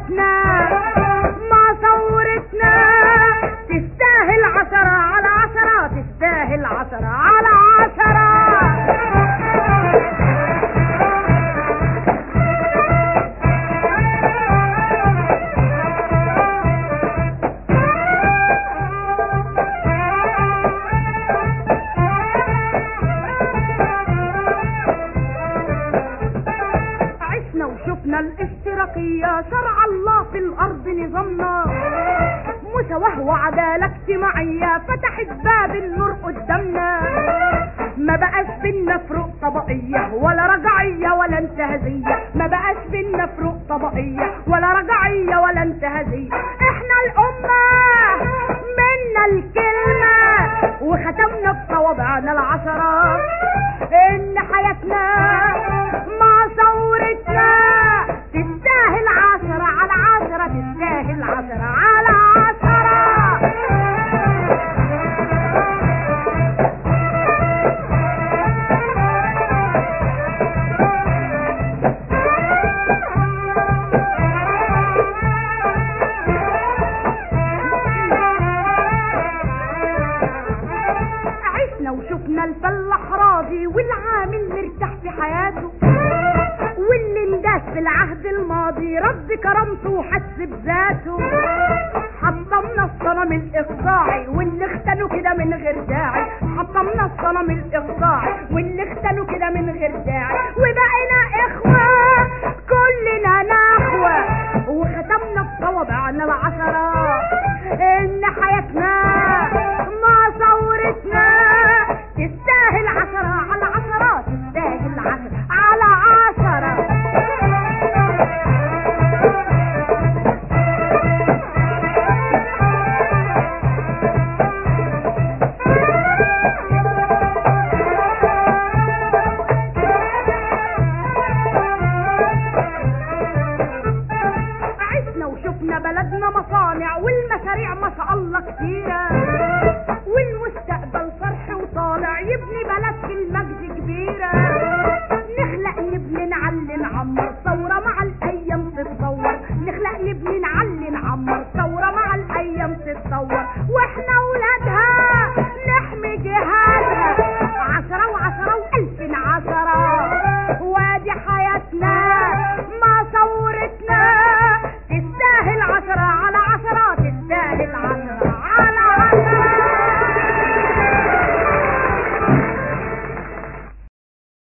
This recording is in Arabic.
حياتنا ما ثورتنا تستاهل 10 على 10، تستاهل 10 على 10. وشفنا الاشتراكية شرع الله في الارض نظامنا، مساواة وعدالة اجتماعية فتحت باب النور قدامنا. ما بقاش بينا فروق طبقية ولا رجعية ولا انتهازية، ما بقاش بينا فروق طبقية ولا رجعية ولا انتهازية. احنا الامة منا الكلمة وختمنا بصوابعنا ال10 ان حياتنا ما ثورتنا تستاهل 10 على 10، تستاهل 10 على 10. عشنا وشفنا الفلاح راضي والعامل مرتاح في حياته، واللي انداس في العهد الماضي رد كرامته وحس بذاته. حطمنا الصنم الاقطاعي واللي اختنوا كده من غير داعي، حطمنا الصنم الاقطاعي واللي اختنوا كده من غير داعي، وبقينا اخوة كلنا نخوة وختمنا بصوابعنا ال10 ان حياتنا ما ثورتنا تستاهل 10 على 10، تستاهل 10 على 10. عشنا وشفنا بلدنا مصانع والمشاريع ما شاء الله كتيرة، والمستقبل فرح وطالع يبني بلد في المجد كبيرة. نخلق نبني نعلي نعمر ثورة مع الايام تتطور، نخلق نبني نعلي نعمر ثورة مع الايام تتطور. واحنا